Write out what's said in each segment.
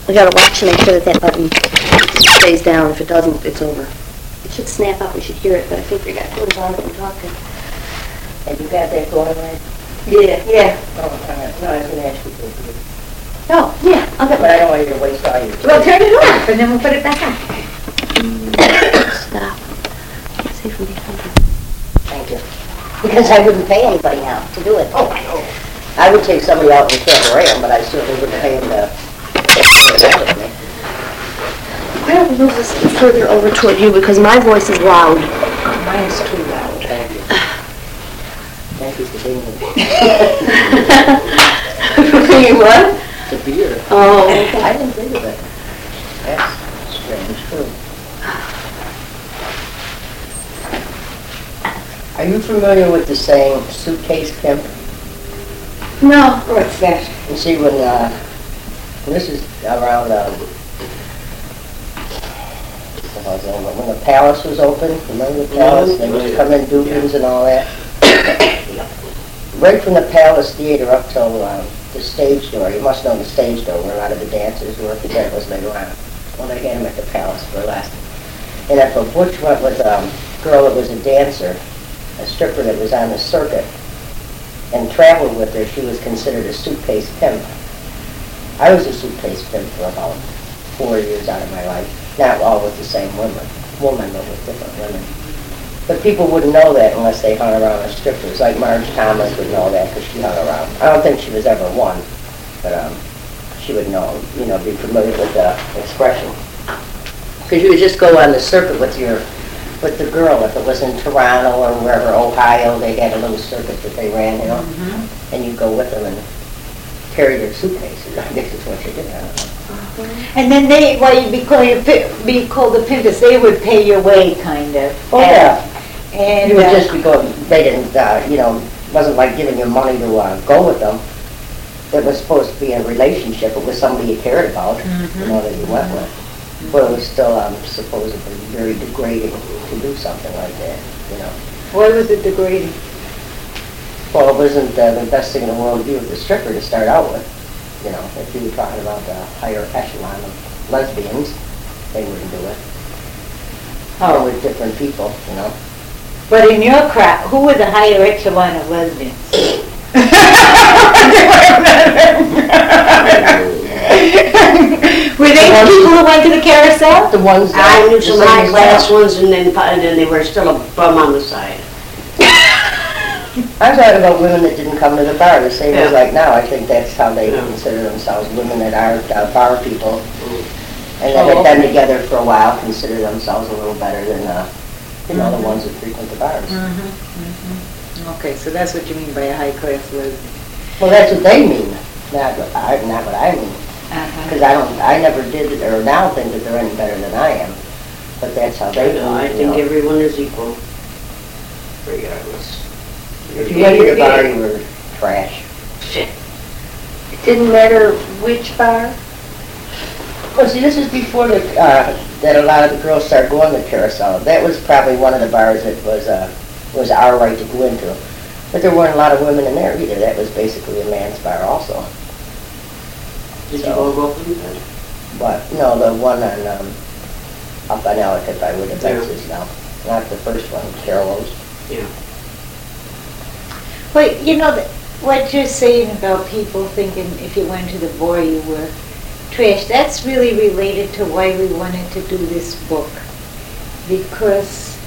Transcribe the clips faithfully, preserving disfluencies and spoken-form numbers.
We gotta watch to make sure that that button stays down. If it doesn't, it's over. It should snap out. We should hear it, but I think we got to put it on it and talking. And you got that going right? Yeah, yeah. Oh, uh, no, I was going to ask you for it. Oh, yeah. I'll get But I don't want you to waste all your time. Well, turn it off, and then we'll put it back on. Stop. Can't say from behind. Thank you. Because I wouldn't pay anybody now to do it. Oh, I know. I would take somebody out in Cabaret, but I certainly wouldn't pay them to take it with me. Why don't we move this further over toward you, because my voice is loud. Mine's too loud. Thank you. Thank you for being here. You what? The beer. Oh, okay. I didn't think of it. That's strange, too. Are you familiar with the saying, suitcase pimp? No. What's that? You see, when, uh, this is around, um, when the palace was open, remember the palace? They would come in Dubins and all that. Right from the Palace Theater up till um, the stage door. You must know the stage door where a lot of the dancers were, because that was later on. Well, they had them at the Palace for last. And if a butch went with a girl that was a dancer, a stripper that was on the circuit, and traveled with her, she was considered a suitcase pimp. I was a suitcase pimp for about four years out of my life. Not all with the same woman, woman, but with different women. But people wouldn't know that unless they hung around with strippers. Like Marge Thomas would know that because she hung around. I don't think she was ever one, but um, she would know, you know, be familiar with the expression. Because you would just go on the circuit with your, with the girl. If it was in Toronto or wherever, Ohio, they had a little circuit that they ran, you know, mm-hmm. and you'd go with them and carry their suitcases. I guess that's what you did. I don't know. And then they, while you'd be called, your pi- be called the pimpers, they would pay your way, kind of. Oh, and, yeah. And you would uh, just be going, they didn't, uh, you know, wasn't like giving you money to uh, go with them. It was supposed to be a relationship. It was somebody you cared about, mm-hmm. you know, that you went with. Mm-hmm. But it was still um, supposedly very degrading to do something like that, you know. Why was it degrading? Well, it wasn't uh, the best thing in the world to be with the stripper to start out with. You know, if you were talking about the higher echelon of lesbians, they wouldn't do it. Oh. Or with different people, you know. But in your crowd, who were the higher echelon of lesbians? Were they the people who went to the carousel? The ones that I knew some high class ones, and then and then they were still a bum on the side. I'm talking about women that didn't come to the bar. The same as Yeah. like now. I think that's how they Yeah. consider themselves. Women that aren't uh, bar people, and that Oh, had been okay. together for a while, consider themselves a little better than uh, you know the ones that frequent the bars. Mm-hmm. Mm-hmm. Okay, so that's what you mean by a high class lesbian. Well, that's what they mean. Not what I, not what I mean. Because Uh-huh. I don't, I never did, or now think that they're any better than I am. But that's how they do. No, I you think know. everyone is equal, regardless. If you went to the bar, you were trash. Shit. It didn't matter which bar? Well, see, this is before the, uh, that a lot of the girls started going to Carousel. That was probably one of the bars that was, uh, was our right to go into. But there weren't a lot of women in there either. That was basically a man's bar also. Did So- you all go for that? But, no, the one on, um, up on Ellicott by where the Yeah. Benz is now. Not the first one, Carol's. Yeah. But, you know, th- what you're saying about people thinking if you went to the bar you were trash, that's really related to why we wanted to do this book. Because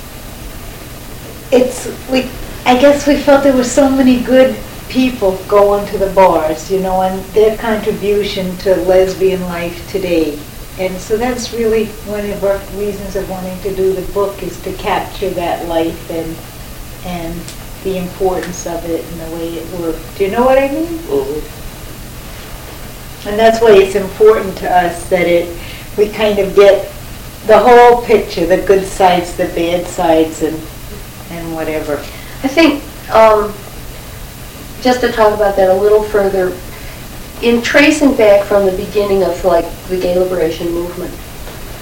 it's, we, I guess we felt there were so many good people going to the bars, you know, and their contribution to lesbian life today. And so that's really one of our reasons of wanting to do the book, is to capture that life and and the importance of it and the way it worked. Do you know what I mean? Mm-hmm. And that's why it's important to us that it, we kind of get the whole picture, the good sides, the bad sides, and and whatever. I think, um, just to talk about that a little further, in tracing back from the beginning of like the gay liberation movement,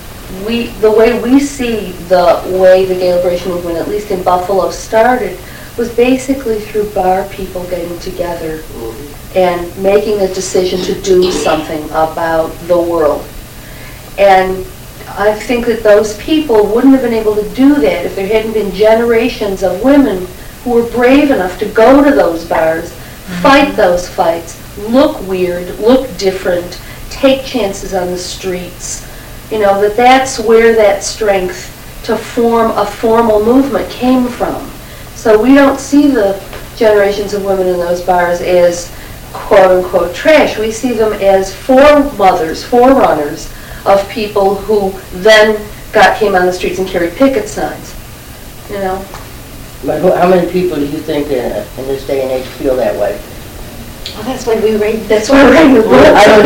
we, the way we see the way the gay liberation movement, at least in Buffalo, started, was basically through bar people getting together and making a decision to do something about the world. And I think that those people wouldn't have been able to do that if there hadn't been generations of women who were brave enough to go to those bars, fight those fights, look weird, look different, take chances on the streets. You know, that that's where that strength to form a formal movement came from. So we don't see the generations of women in those bars as quote-unquote trash. We see them as foremothers, forerunners of people who then got came on the streets and carried picket signs. You know? But who- how many people do you think in, in this day and age feel that way? Well, that's why we read, That's why we're writing the book. I don't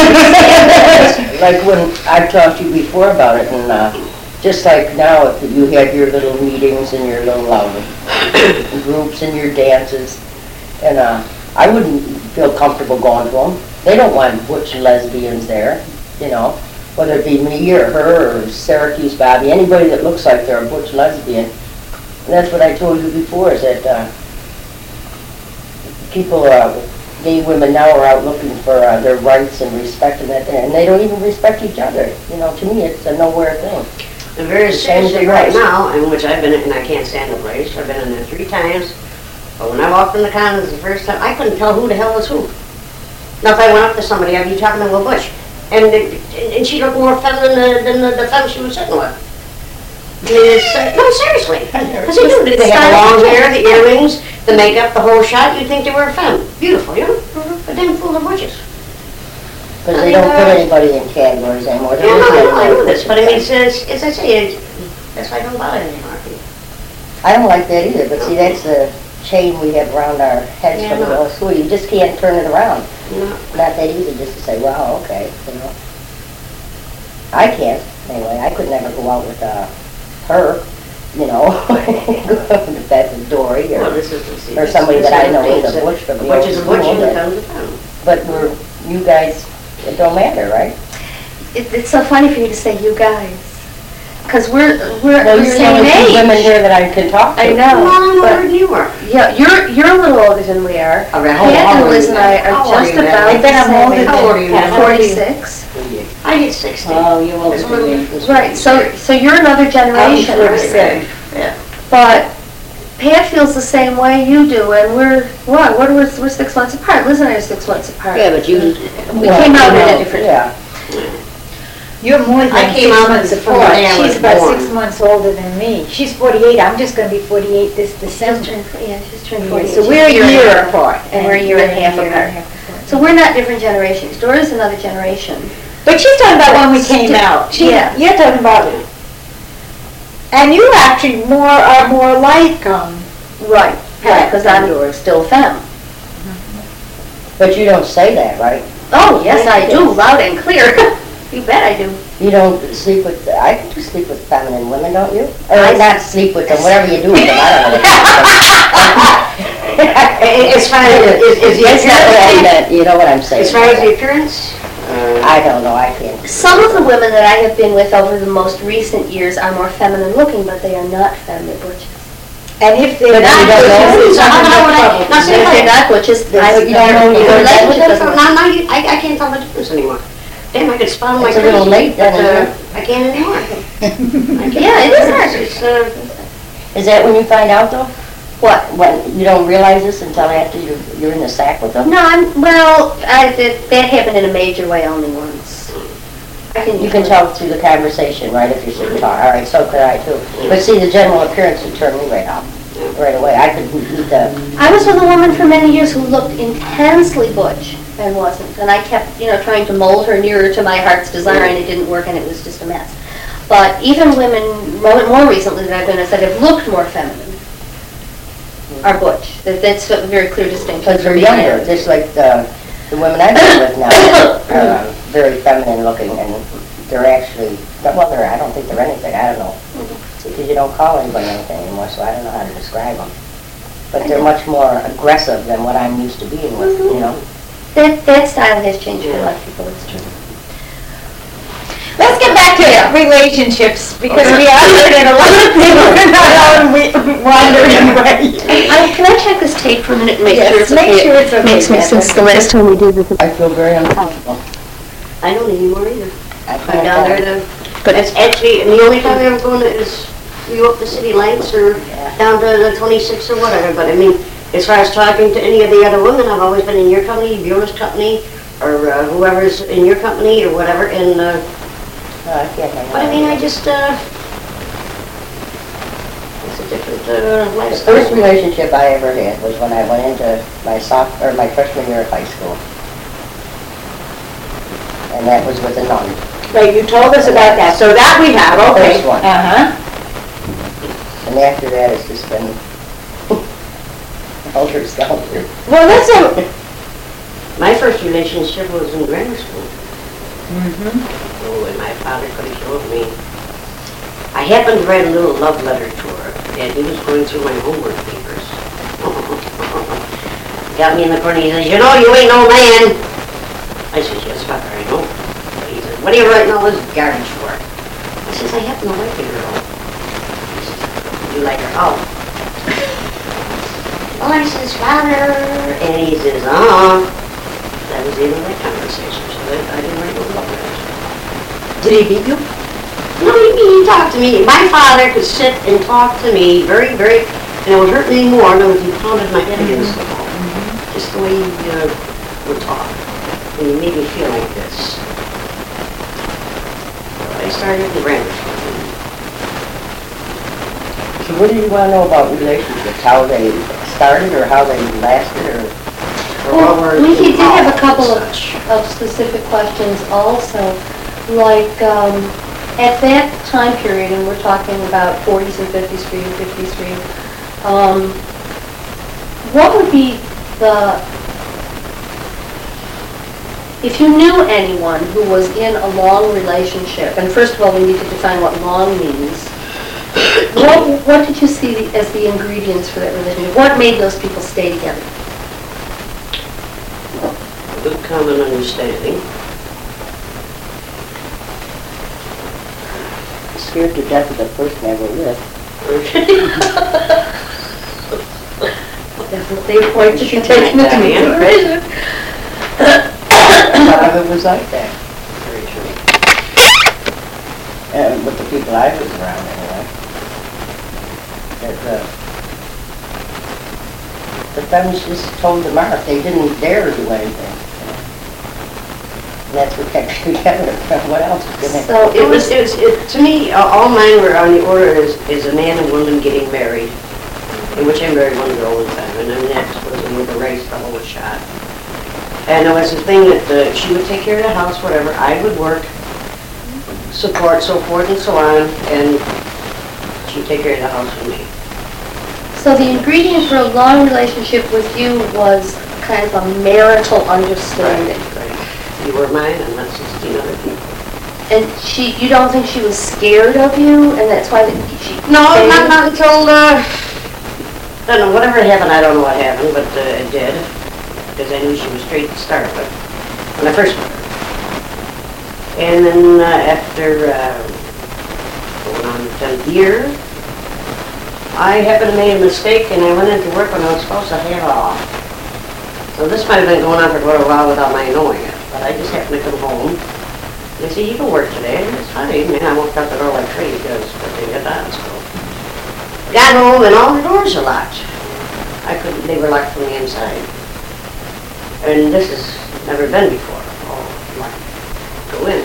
know. Like when I've talked to you before about it, and uh, just like now, if you had your little meetings and your little um, groups and your dances, and uh, I wouldn't feel comfortable going to them. They don't want butch lesbians there, you know, whether it be me or her or Syracuse Bobby, anybody that looks like they're a butch lesbian. And that's what I told you before, is that uh, people, uh, gay women now are out looking for uh, their rights and respect and that, and they don't even respect each other. You know, to me, it's a nowhere thing. And very Same as seriously the right rest. now, in which I've been, in- and I can't stand the place, I've been in there three times, but when I walked in the condoms the first time, I couldn't tell who the hell was who. Now, if I went up to somebody, I'd be talking to a bush, and, it- and she looked more feminine than, than the, the femme she was sitting with. I mean, it's, uh, no, seriously. Because they do, they have long hair, the earrings, the makeup, the whole shot, you'd think they were a femme. Beautiful, you know? But then full of bushes. Because they don't put anybody in categories anymore. There Yeah, is no, no no, I know way this, to but I mean, put it's, it's, as I say, it's, that's why I don't bother anymore. I don't like that either, but see, that's the chain we have around our heads Yeah, from no. the school. You just can't turn it around. No. Not that easy just to say, wow, okay, you know. I can't, anyway. I could never go out with uh, her, you know, if that's Dory Well, or, this is, this is. or somebody that I know is a Which butch from the Which old is a school. butch and but- becomes a femme. But we're, you guys, it don't matter, right? It, it's so funny for you to say you guys, because we're, we're Well, the you're the same only two women age. here that I can talk to. I know. Well, I'm older but- than you are. Yeah, you're, you're a little older than we are. All right, how- Pat how and old are Liz you and I now? are How old are just you now? about I the think I'm same older age. than How old are you now? Forty-six. I get sixty. Oh, you're older That's than what- me. Right, so, so you're another I'm generation. forty-seven. Yeah. But Pat feels the same way you do, and we're, what, what are we, we're six months apart. Liz and I are six months apart. Yeah, but you, We Well, came out you at know, a different. Yeah. You're more I than came six out months before apart. Ann was She's about born. six months older than me. She's forty-eight, I'm just gonna be forty-eight this December. Yeah, she's turned Yeah, forty. So we're a year apart. And we're a year and a half we're apart. apart. So we're not different generations. Dora's another generation. But she's talking about when we came out. She- Yeah. You're talking about, and you actually more, are more like, um, Right. Pat Because than I'm Doris. still femme. But you don't say that, right? Oh, yes, I do, loud and clear. You bet I do. You don't sleep with, I think you sleep with feminine women, don't you? Or I- not sleep with them, whatever you do with them, I don't know. as far as, is, is the That's not what I appearance, meant, you know what I'm saying. as far as the appearance, uh, I don't know, I can't. Some of the women that I have been with over the most recent years are more feminine looking, but they are not feminine butches. and if they're But not, you don't know. it's So how- how would I- trouble. now see, If if they're I- not butches, I, You don't know your you're relationship with doesn't them? now, now you, I, I can't tell the difference anymore. Damn, I could spot them like It's a little crazy, late then, but, uh, isn't I can't anymore. I can't. Yeah, it is hard. It's, uh, Is that when you find out though? What? When, you don't realize this until after you, you're in the sack with them? No, I'm, well, I, that, that happened in a major way only once. I can. You can tell through the conversation, right, if you're sitting talking, all right, so could I too. But see, the general appearance would turn me right off, right away. I could eat the, I was with a woman for many years who looked intensely butch and wasn't. And I kept, you know, trying to mold her nearer to my heart's desire, and it didn't work, and it was just a mess. But even women, more more recently that I've been with, that have looked more feminine are butch. That- That's a very clear distinction. because they're for me. younger, just like the, the women I've been with now are uh, very feminine looking, and they're actually, well, they're, I don't think they're anything, I don't know. Because you don't call anybody anything anymore, so I don't know how to describe them. But they're much more aggressive than what I'm used to being with, you know? That, that style has changed for a lot of people, it's true. Let's get back to Yeah. relationships, because we are learning a lot of things, we're not out and we wandering away. I- Can I check this tape for a minute and make sure Yes, it's make okay? sure it's okay, Makes me Beth. since the last time we did this. I feel very uncomfortable. I don't anymore either. I I'm can't down there go. to, But it's actually, and the only time I'm going is you up the city lights or down to the twenty-six or whatever, but I mean, as far as talking to any of the other women, I've always been in your company, Beulah's company, or uh, whoever's in your company or whatever, and, uh, No, I can't hang but I out. mean, I just, uh, it's a different, uh, The lifestyle. first relationship I ever had was when I went into my soph, or my freshman year of high school. And that was with a nun. Right, you told us about that, so that we have, The okay. first one. Uh-huh. And after that, it's just been helter skelter. Well, that's a, My first relationship was in grammar school. mm-hmm. Oh, and my father could have killed me. I happened to write a little love letter to her, and he was going through my homework papers. Got me in the corner, he says, "You know, you ain't no man." I says, "Yes, father, I know." He says, "What are you writing all this garbage for?" I says, "I happen to like the girl." He says, "You like her?" "Oh." Well, I says, "Father," and he says, "Uh-huh." That was the end of that conversation, so that I didn't write no love letters. Did he beat you? No, he, he talked to me. My father could sit and talk to me very, very, and it would hurt me more than if he pounded my head against the wall. Just the way he uh, would talk. And he made me feel like this. So I started in grammar school. So what do you want to know about relationships? How they started or how they lasted or? or what were We did have a involved couple and of, such. of specific questions also, like, um, at that time period, and we're talking about forties and fifties for you, fifties for you, um, what would be the, if you knew anyone who was in a long relationship, and first of all, we need to define what long means, what, what did you see the- as the ingredients for that relationship? What made those people stay together? Good common understanding. Scared to death of the person I were with. Definitely a point to be taken into consideration. None of it was like that. Very true. And with the people I was around anyway. That, uh, the femmes just told the mark. They didn't dare do anything. And that's what kept you together. What else was going to So It was, it was, it, to me, uh, all mine were on the order is, is a man and woman getting married, in which I married one girl one time, and then next was another race, the whole shot. And it was the thing that uh, she would take care of the house, whatever, I would work, support, so forth and so on, and she'd take care of the house for me. So the ingredient for a long relationship with you was kind of a marital understanding. Right. You were mine, and not sixteen other people. And she, you don't think she was scared of you, and that's why that she... No, stayed? not, not until, uh, I don't know, whatever happened, I don't know what happened, but uh, it did. Because I knew she was straight to start with, when I first met her. And then uh, after uh, going on the tenth year, I happened to make a mistake and I went into work when I was supposed to have off. So this might have been going on for quite a while without my knowing it. But I just happened to come home. They said, "You can work today." And it's fine. Man, I walked out the door like crazy because they got out of school. Got home and all the doors are locked. I couldn't, they were locked from the inside. And this has never been before. Oh, locked. Go in.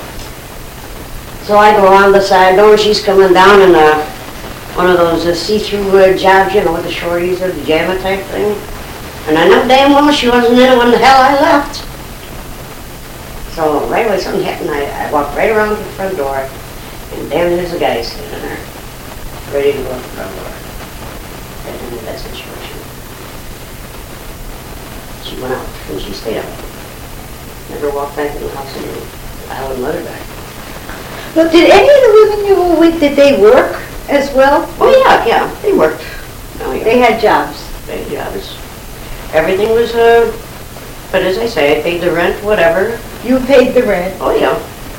So I go around the side door, she's coming down in a, one of those uh, see-through uh, jobs, you know, with the shorties, the pajama type thing. And I know damn well she wasn't in it when the hell I left. So right away something happened, I, I walked right around to the front door, and damn, there's a guy standing there, ready to go out the front door. And in that situation, she went out, and she stayed out. Never walked back in the house again. I wouldn't let her back. But did any of the women you were with, did they work as well? Oh, yeah, yeah, they worked. Oh, yeah. They had jobs. They, yeah, it was, everything was, uh, but as I say, I paid the rent, whatever. You paid the rent. Oh, yeah, yeah.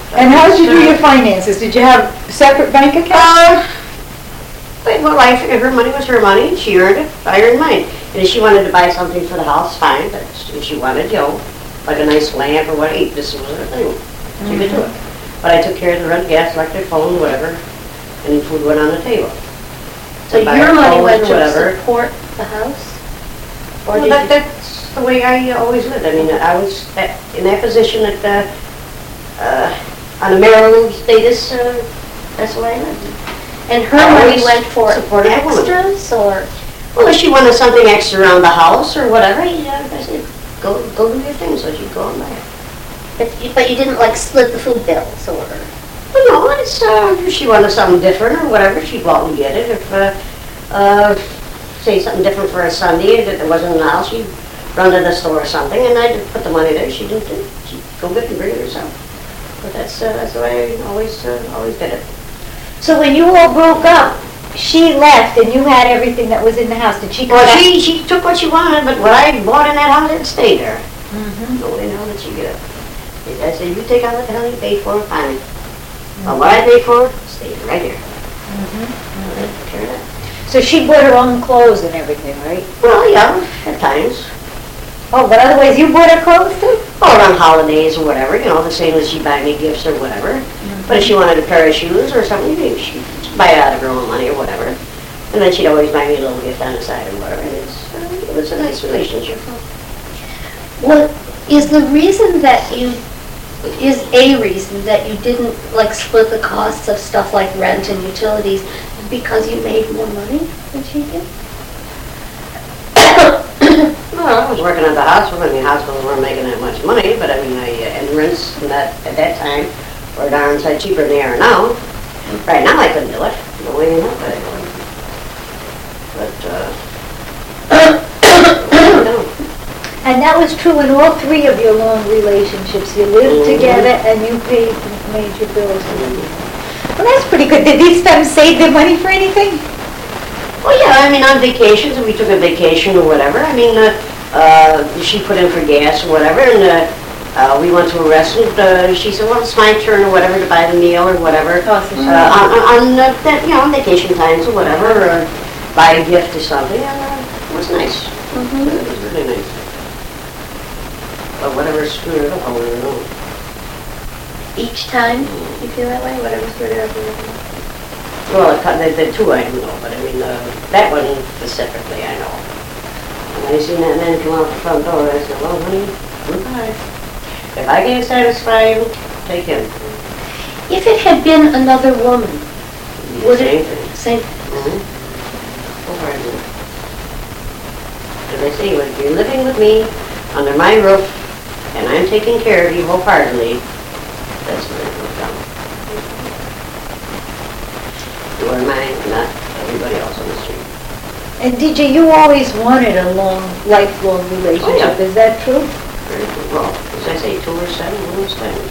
And how did you do your finances? Did you have separate bank accounts? Uh, but, well, I figured her money was her money, she earned it, I earned mine. And if she wanted to buy something for the house, fine, but if she wanted, you know, like a nice lamp or what, hey, this was her thing, she could do it. But I took care of the rent, gas, electric, phone, whatever, and food went on the table. So buy your her money clothes went or to whatever. support the house? Or Well, did that, you? that's the way I always lived. I mean, I was at- in that position at, uh, uh, on a marital status, uh, that's the way I lived. And her I money always went for supported a woman. extras, or? Well, if she wanted something extra around the house or whatever, yeah, I said, go, go do your thing, so she'd go and buy it. But you, but you didn't like split the food bills or? Well, no, it's, uh, if she wanted something different or whatever, she'd go out and get it. If, uh, uh, say something different for a Sunday that there wasn't in the house, she'd run to the store or something, and I'd put the money there. She didn't, do- she'd go get it and bring it herself. But that's, uh, that's the way I always, uh, always did it. So when you all broke up, she left and you had everything that was in the house. Did she come Well, back? she, she took what she wanted, but what I bought in that house, it stayed there. Mhm. Nobody knew that she get it. I said, you take out what the hell you paid for, fine. But what I paid for, stayed right here. I took care of that. So she bought her own clothes and everything, right? Well, yeah, at times. Oh, but otherwise you bought her clothes too? Or on holidays or whatever, you know, the same as she'd buy me gifts or whatever. But if she wanted a pair of shoes or something, maybe she'd buy it out of her own money or whatever. And then she'd always buy me a little gift on the side or whatever. And it's, uh, it was a nice relationship. Well, is the reason that you, is a reason that you didn't like split the costs of stuff like rent and utilities because you made more money than she did? Well, I was working at the hospital, and the hospitals weren't making that much money, but I mean, I, uh, and rents and that, at that time were darn sight cheaper than they are now. Right now, I couldn't do it, no way in hell could I do it. But, uh, no. And that was true in all three of your long relationships. You lived Mhm. together and you paid, made your bills. Well, that's pretty good. Did these femmes save their money for anything? Well, yeah, I mean, on vacations, if we took a vacation or whatever, I mean, uh, uh, she put in for gas or whatever, and, uh, uh, we went to a restaurant, uh, she said, well, it's my turn or whatever to buy the meal or whatever. Oh, so she- Uh, on, on, on, uh, that, you know, on vacation times or whatever, or buy a gift or something, and, uh, it was nice. Mm-hmm. It was really nice. But whatever screwed it up, I don't know. Each time you feel that way, whatever screwed it up? or- Well, it cut- the, the two I don't know, but I mean, uh, that one specifically, I know. When I seen that man come out the front door, I said, well, honey, goodbye. If I can't satisfy him, take him. If it had been another woman, It'd be the would same it, thing. same, Mhm. Go for it. As I say, if you're living with me, under my roof, and I'm taking care of you wholeheartedly, that's where it comes down. You are mine, not everybody else on the street. And D J, you always wanted a long, lifelong relationship. yeah. Is that true? Very good. Well, as I say, two or seven, one was ten.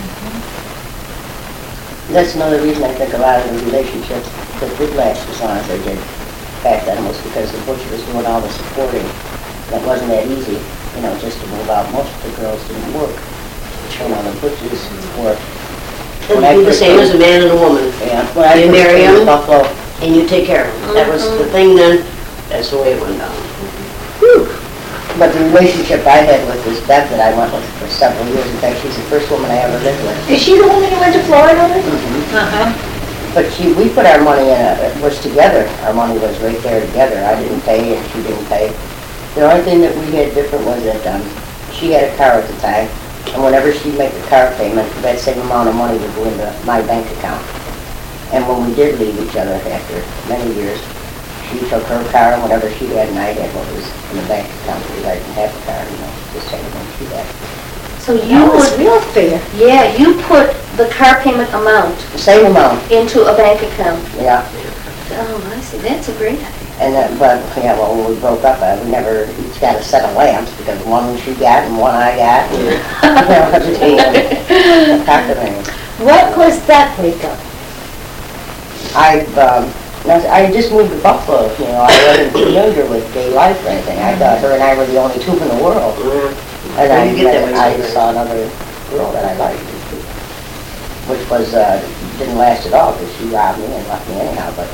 That's another reason I think a lot of the relationships that did last as long as they did back then was because the butcher was doing all the supporting. That wasn't that easy, you know, just to move out. Most of the girls didn't work. You know, the butchers worked. It would be the same as a man and a woman, Yeah, when I You first marry came to him? Buffalo, and you take care of them. That was the thing then, that's the way it went down. but the relationship I had with this Bev that I went with for several years, in fact, she's the first woman I ever lived with. Is she the woman you went to Florida with? Mhm. Uh-huh. But she, we put our money in, a- it was together, our money was right there together. I didn't pay and she didn't pay. The only thing that we had different was that, um, she had a car at the time, and whenever she'd make a car payment, that same amount of money would go into my bank account. And when we did leave each other after many years, she took her car, and whatever she had, and I had what was in the bank account, because I didn't have a car, you know, just take what she had. so you That was would, real fair. yeah, you put the car payment amount The same amount, into a bank account. yeah. Oh, I see, that's a great idea. And then, but, yeah, well, when we broke up, I, we never each got a set of lamps, because one she got and one I got, and, you know, everything, and cockamamie. What caused that breakup? I've, um, I just moved to Buffalo, you know, I wasn't familiar with gay life or anything. I thought her and I were the only two in the world. And I, You get that way I sometimes. saw another girl that I liked. which was, uh, didn't last at all, because she robbed me and left me anyhow, but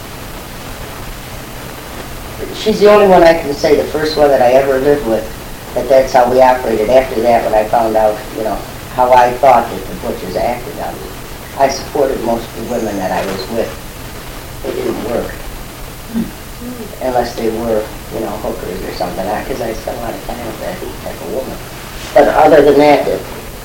she's the only one I can say, the first one that I ever lived with, that that's how we operated. After that, when I found out, you know, how I thought that the Butches acted on me, I supported most of the women that I was with. It didn't work. Unless they were, you know, hookers or something, because I spent a lot of time with that type of woman. But other than that, it,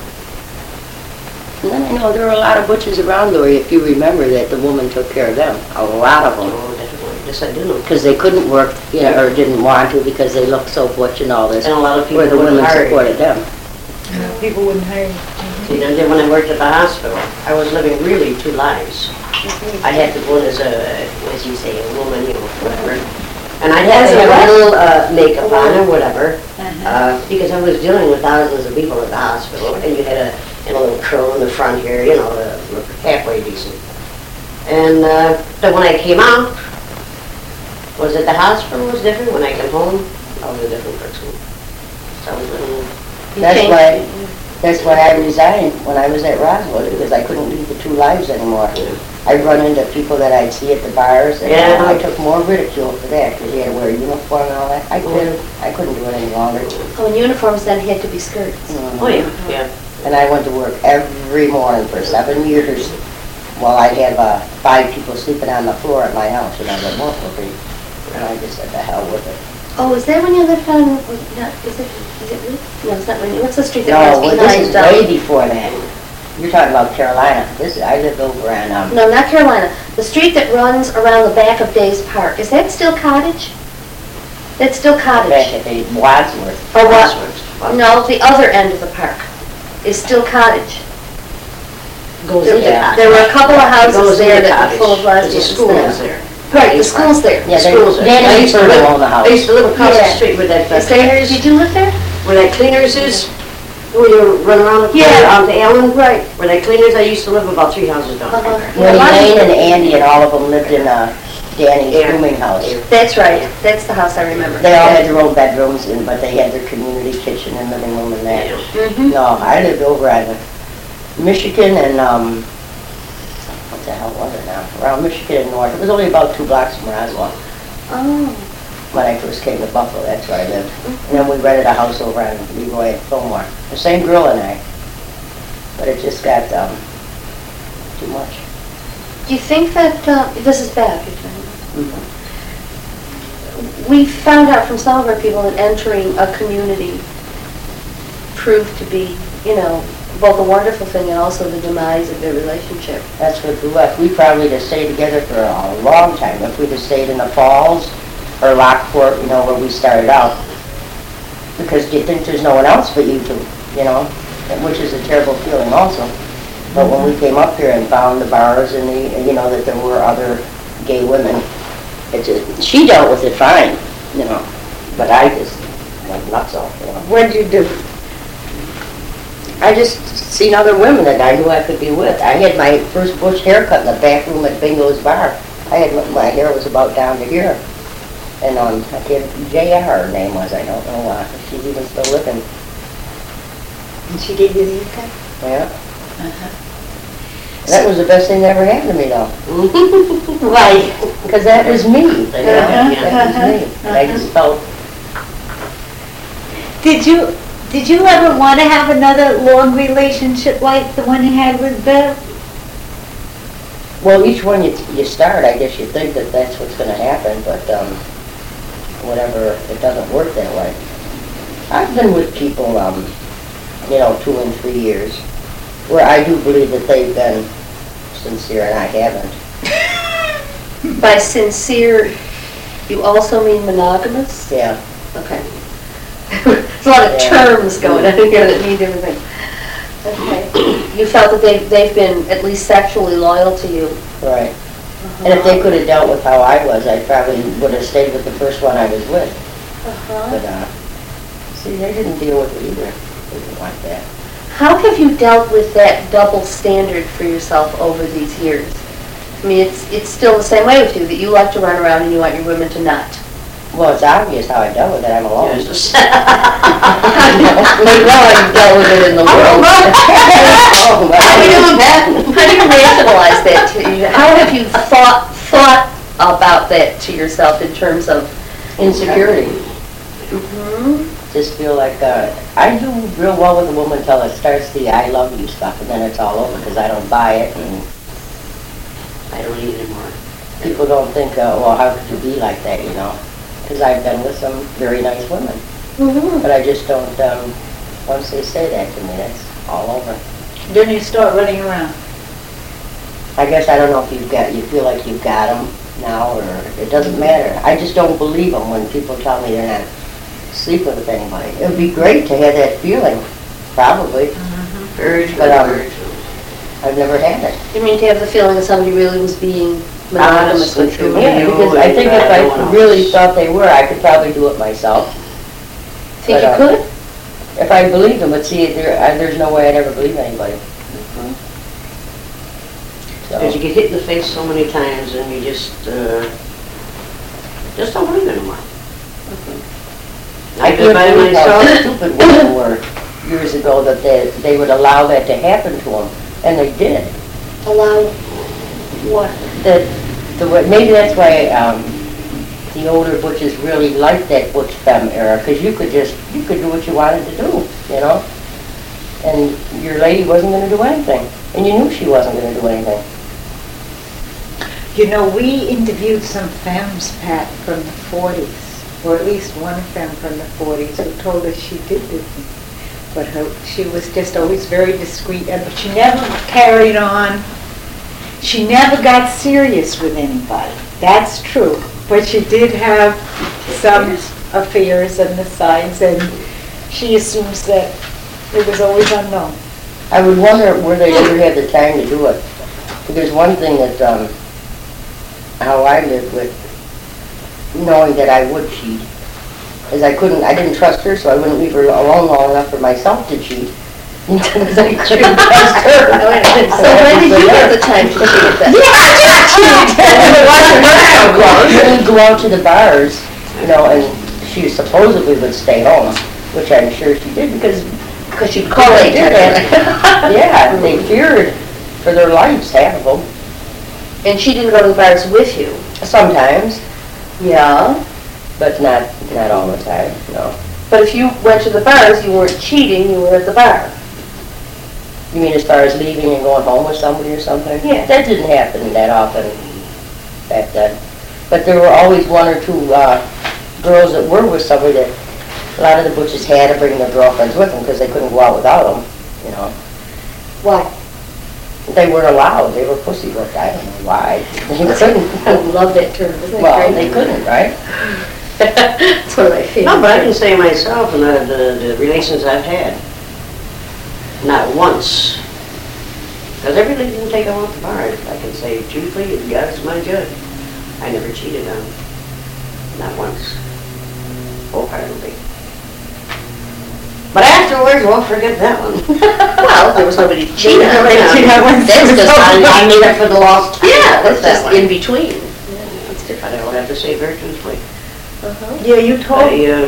and then I know there were a lot of Butches around, Lori, if you remember that the woman took care of them, a lot of them. Oh, definitely. Yes, I do. Because they couldn't work, you know, or didn't want to because they looked so butch and all this. And a lot of people where the wouldn't women hire you. supported them. People wouldn't hire you. You know, then when I worked at the hospital, I was living really two lives. I had to go in as a, as you say, a woman, you know, whatever. And I'd have As to a have what? a little uh, makeup on or whatever, Uh-huh. uh, because I was dealing with thousands of people at the hospital, and you had a, and a little curl in the front here, you know, to look halfway decent. And uh, then when I came out, was it the hospital was different? When I came home, I was a different person. So I was living. You That's changed- why, that's why I resigned when I was at Roswell, because I couldn't lead the two lives anymore. I'd run into people that I'd see at the bars, and Yeah. I took more ridicule for that, because you had to wear a uniform and all that. I couldn't, I couldn't do it any longer. Oh, and uniforms then had to be skirts. Mhm. Oh, yeah, yeah. And I went to work every morning for seven years, while I'd have uh, five people sleeping on the floor at my house, and I would work with me. And I just said, the hell with it. Oh, is that when you lived on, no, is it, is it, Route- no, it's not, Route- what's the street that No, runs well, this is behind, way um, before that. You're talking about Carolina. This is, I lived over on, um, no, not Carolina, the street that runs around the back of Days Park, is that still Cottage? That's still back Cottage? at the Wadsworth. Or what? Wadsworth. No, the other end of the park is still Cottage. Goes There into Yeah. cottage. there were a couple of houses Goes there into that were cottage. full of There's a lesbians school then. is there. Right, the school's there. Yeah, they, Schools there. I Danny used to Furlong live- owned the house. I used to live across the Yeah. street where that uh, Is there, cleaners, did you live there? where that cleaners is, where you run around the corner Yeah. onto Allen. Right. Where that cleaners, I used to live about three houses down Uh-huh. there. When A lot of Elaine and people- Andy and all of them lived in, uh, Danny's Yeah. rooming house. That's right, that's the house I remember. They all had their own bedrooms, and, but they had their community kitchen and living room and that. Mhm. No, I lived over at uh, Michigan and, um, what the hell was it now? Around Michigan and North. It was only about two blocks from Roswell. Oh, When I first came to Buffalo, that's where I lived. And then we rented a house over on Leroy at Fillmore. The same girl and I. But it just got, um, too much. do you think that, uh, this is bad, you're telling me? We found out from some of our people that entering a community proved to be, you know, both a wonderful thing and also the demise of their relationship. That's what we left. We probably just stayed together for a long time. If we'd have stayed in the Falls or Lockport, you know, where we started out. Because you think there's no one else but you two, you know, and which is a terrible feeling also. But when we came up here and found the bars and the, you know, that there were other gay women, it just, she dealt with it fine, you know, but I just went nuts off, you know. What'd you do? I just seen other women that I knew I could be with. I had my first bush haircut in the back room at Bingo's Bar. I had, my hair was about down to here. And, um, I can't, J R her name was, I don't know, uh, if she's even still living. And she gave you the haircut? Yeah. Uh-huh. That was the best thing that ever happened to me though. Why? Because that was me. you know? Yeah. That was me. And I just felt, Did you, did you ever want to have another long relationship like the one you had with Bev? well, each one you, you start, I guess you think that that's what's gonna happen, but, um, whatever, it doesn't work that way. I've been with people, um, you know, two and three years, where I do believe that they've been sincere and I haven't. By sincere, you also mean monogamous? Yeah, Okay. There's a lot of Yeah. terms going on here that mean different things. Okay. You felt that they've, they've been at least sexually loyal to you? right. And if they could have dealt with how I was, I probably would have stayed with the first one I was with. Uh-huh. But, uh, see, they didn't deal with it either. They didn't like that. How have you dealt with that double standard for yourself over these years? I mean, it's, it's still the same way with you, that you like to run around and you want your women to nut. Well, it's obvious how I dealt with it. I'm alone. Yes. Like, well, you dealt with it in the world. Oh, Oh, well, How you doing, Pat? How do you rationalize that to you? How have you thought, thought about that to yourself in terms of? insecurity. Mhm. Just feel like, uh, I do real well with a woman until it starts the I love you stuff, and then it's all over because I don't buy it, and I don't need anymore. people don't think, uh, well, how could you be like that, you know? Because I've been with some very nice women, Mhm. but I just don't, um, once they say that to me, that's all over. Then you start running around. I guess I don't know if you've got, you feel like you've got them now, or it doesn't matter. I just don't believe them when people tell me they're not sleeping with anybody. It would be great to have that feeling, probably. Very true, But, um, very true. I've never had it. You mean to have the feeling that somebody really was being monogamous with you? Yeah. Yeah, because I think if I really thought they were, I could probably do it myself. Think you But, uh, could? If I believed them, but see, there, I- there's no way I'd ever believe anybody. So, Because you get hit in the face so many times and you just, uh, just don't believe anymore. I I did can't by believe how myself. stupid women were years ago that they, they would allow that to happen to them, and they did. Allow what? That, the way, maybe that's why, um, the older butches really liked that butch femme era, because you could just, you could do what you wanted to do, you know? And your lady wasn't gonna do anything, and you knew she wasn't gonna do anything. You know, we interviewed some femmes, Pat, from the forties, or at least one femme from the forties who told us she did do things. But her, she was just always very discreet, and she never carried on. She never got serious with anybody. That's true. But she did have some affairs and the sides, and she assumes that it was always unknown. I would wonder where they ever had the time to do it. Because one thing that, um, how I lived with, knowing that I would cheat, is I couldn't, I didn't trust her, so I wouldn't leave her alone long enough for myself to cheat. Because I couldn't trust her. So when did you have the time to cheat then? We would go out to the bars, you know, and she supposedly would stay home, which I'm sure she did, because Because she'd Well, call they it. did that. Yeah, they feared for their lives, half of them. And she didn't go to the bars with you? Sometimes, Yeah. but not, not all the time, no. But if you went to the bars, you weren't cheating, you were at the bar. You mean as far as leaving and going home with somebody or something? Yeah. That didn't happen that often back then. But there were always one or two, uh, girls that were with somebody that, a lot of the butches had to bring their girlfriends with them because they couldn't go out without them, you know. Why? They weren't allowed, they were pussy whipped, I don't know why. They couldn't. I love that term, isn't it Well, great? they couldn't, right? It's one of my favorite. No, but I can say myself, and the, the, the relations I've had, not once. Because every didn't take them off the bar. I can say truthfully, God is my judge. I never cheated on them. Not once. Wholeheartedly. But afterwards, well, forget that one. Well, there was nobody to cheat on. Yeah, That's just, I I made up for the lost time. yeah, that's That just one. in between. Yeah, that's But different. I would have to say very truthfully, Uh-huh. Yeah, you told, I, uh,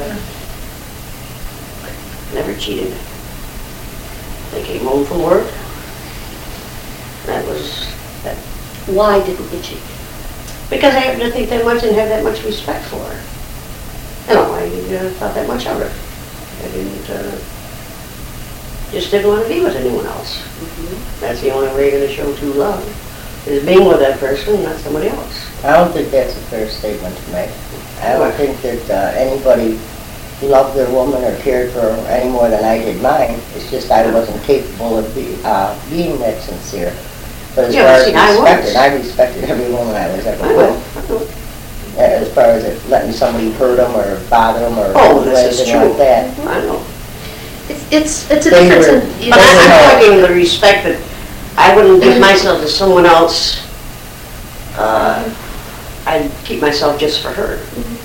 never cheated. They came home from work. That was, that, Why didn't you cheat? because I happened to think that much and have that much respect for her. You know, I uh, thought that much of her. I didn't, uh, just didn't want to be with anyone else. That's the only way you're gonna show true love, is being with that person, not somebody else. I don't think that's a fair statement to make. I don't think that uh, anybody loved their woman or cared for her any more than I did mine. It's just I wasn't capable of be, uh, being that sincere. But as Yeah, far as see, I was. respected, I respected every woman I was ever I know, with. I know. As far as it letting somebody hurt them or bother them or Oh, do this is anything true. like that. I know. It's, it's, it's a They difference were- in, you But know, They I'm were- talking the respect that I wouldn't give myself to someone else. Uh, I'd keep myself just for her.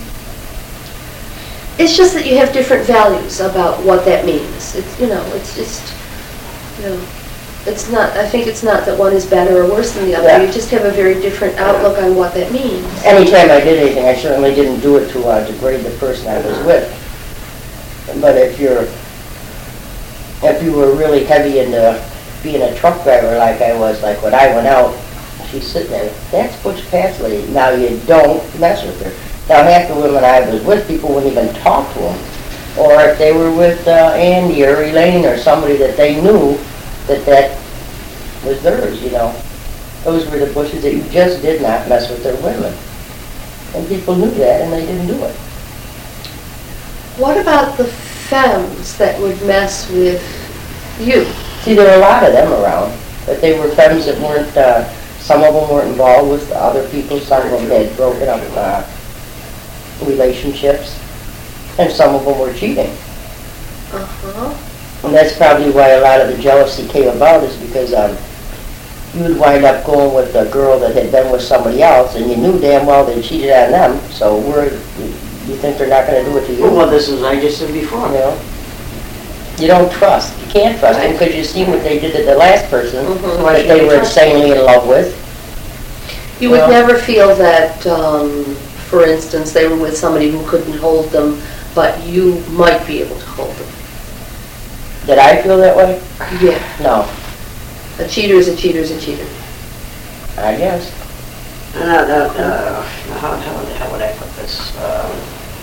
it's just that you have different values about what that means. It's, you know, it's just, you know, it's not, I think it's not that one is better or worse than the other. Yeah. You just have a very different outlook on what that means. Anytime I did anything, I certainly didn't do it to uh, degrade the person I was with. But if you're, if you were really heavy into being a truck driver like I was, like when I went out, she's sitting there, that's Butch Cassidy. Now you don't mess with her. Now half the women I was with, people wouldn't even talk to them. Or if they were with uh, Andy or Elaine or somebody that they knew, that that was theirs, you know. Those were the Bushes that you just did not mess with their women. And people knew that and they didn't do it. What about the femmes that would mess with you? See, there were a lot of them around, but they were femmes that weren't, uh, some of them weren't involved with other people, some of them had broken up uh, relationships, and some of them were cheating. Uh-huh. And that's probably why a lot of the jealousy came about, is because um, you would wind up going with a girl that had been with somebody else, and you knew damn well they cheated on them, so we're, you think they're not going to do it to you? Well, this is, I just said before. You know? You don't trust. You can't trust them because you've seen what they did to the last person Mhm. that they were insanely in love with. You would Well- never feel that, um, for instance, they were with somebody who couldn't hold them, but you might be able to hold them. Did I feel that way? Yeah. No, A cheater is a cheater is a cheater. I guess. Uh, uh, uh, how, how, how would I put this? Um,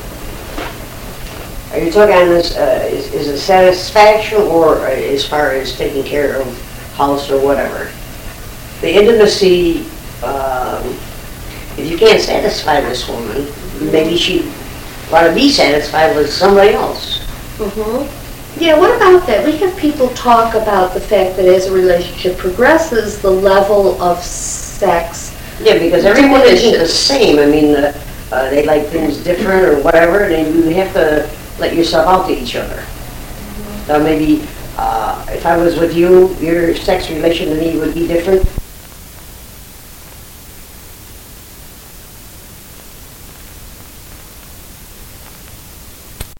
Are you talking on this, uh, is, is it satisfaction or uh, as far as taking care of house or whatever? The intimacy, um, if you can't satisfy this woman, maybe she ought to be satisfied with somebody else. Mm-hmm. Yeah, what about that? We have people talk about the fact that as a relationship progresses, the level of sex. Yeah, because everyone isn't the Diminishes. same. I mean, uh, uh, they like things different or whatever, and you have to let yourself out to each other. Now maybe, uh, if I was with you, your sex relation to me would be different